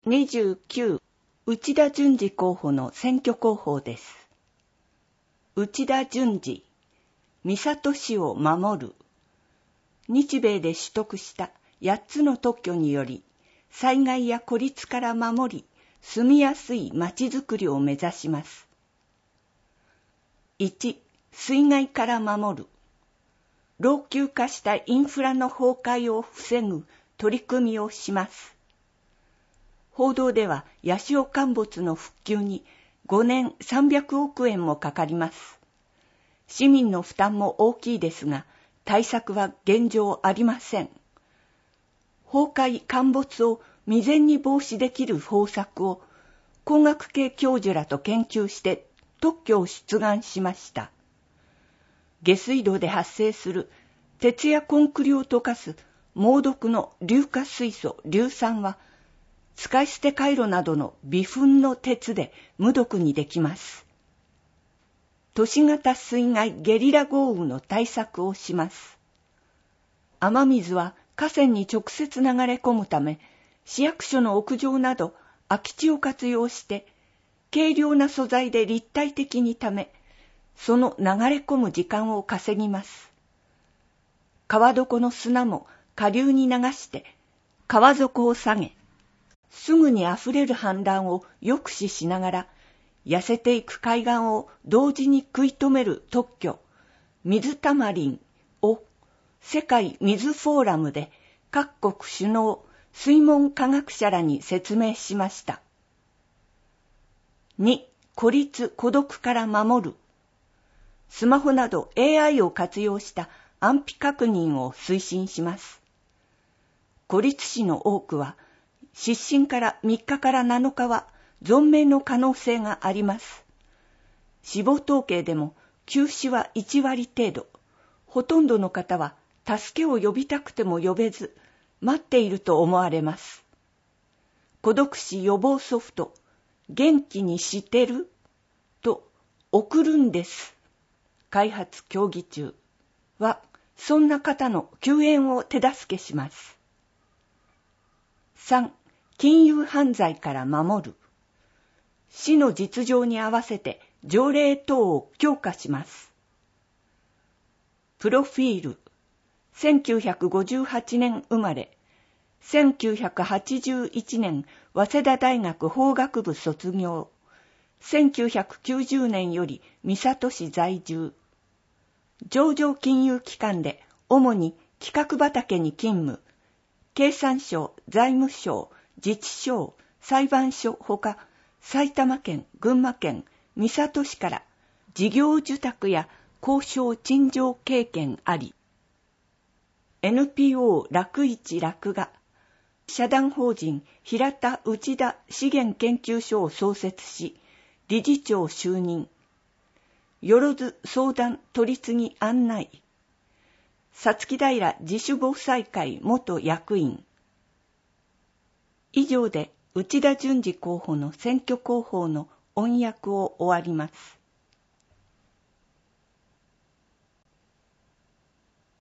29、内田淳二候補の選挙広報です。内田淳二、三郷市を守る。日米で取得した8つの特許により、災害や孤立から守り、住みやすいまちづくりを目指します。1、水害から守る。老朽化したインフラの崩壊を防ぐ取り組みをします。報道では八潮陥没の復旧に5年300億円もかかります。市民の負担も大きいですが、対策は現状ありません。崩壊陥没を未然に防止できる方策を工学系教授らと研究して特許を出願しました。下水道で発生する鉄やコンクリを溶かす猛毒の硫化水素、硫酸は使い捨て回路などの微粉の鉄で無毒にできます。都市型水害ゲリラ豪雨の対策をします。雨水は河川に直接流れ込むため、市役所の屋上など空き地を活用して、軽量な素材で立体的にため、その流れ込む時間を稼ぎます。川床の砂も下流に流して、川底を下げ、すぐに溢れる氾濫を抑止しながら、痩せていく海岸を同時に食い止める特許、水たまりんを世界水フォーラムで各国首脳、水門科学者らに説明しました。2、孤立・孤独から守る。スマホなど AI を活用した安否確認を推進します。孤立死の多くは、失神から3日から7日は存命の可能性があります。死亡統計でも急死は1割程度。ほとんどの方は助けを呼びたくても呼べず、待っていると思われます。孤独死予防ソフト、元気にしてると送るんです。開発協議中は、そんな方の救援を手助けします。3、金融犯罪から守る。市の実情に合わせて条例等を強化します。プロフィール。1958年生まれ。1981年早稲田大学法学部卒業。1990年より三郷市在住。上場金融機関で主に企画畑に勤務。経産省、財務省、自治省、裁判所ほか埼玉県、群馬県、三郷市から事業受託や交渉陳情経験あり。NPO 楽一楽が社団法人平田内田資源研究所を創設し、理事長就任。よろず相談取り次ぎ案内。さつき平自主防災会元役員。以上で内田淳二候補の選挙広報の音訳を終わります。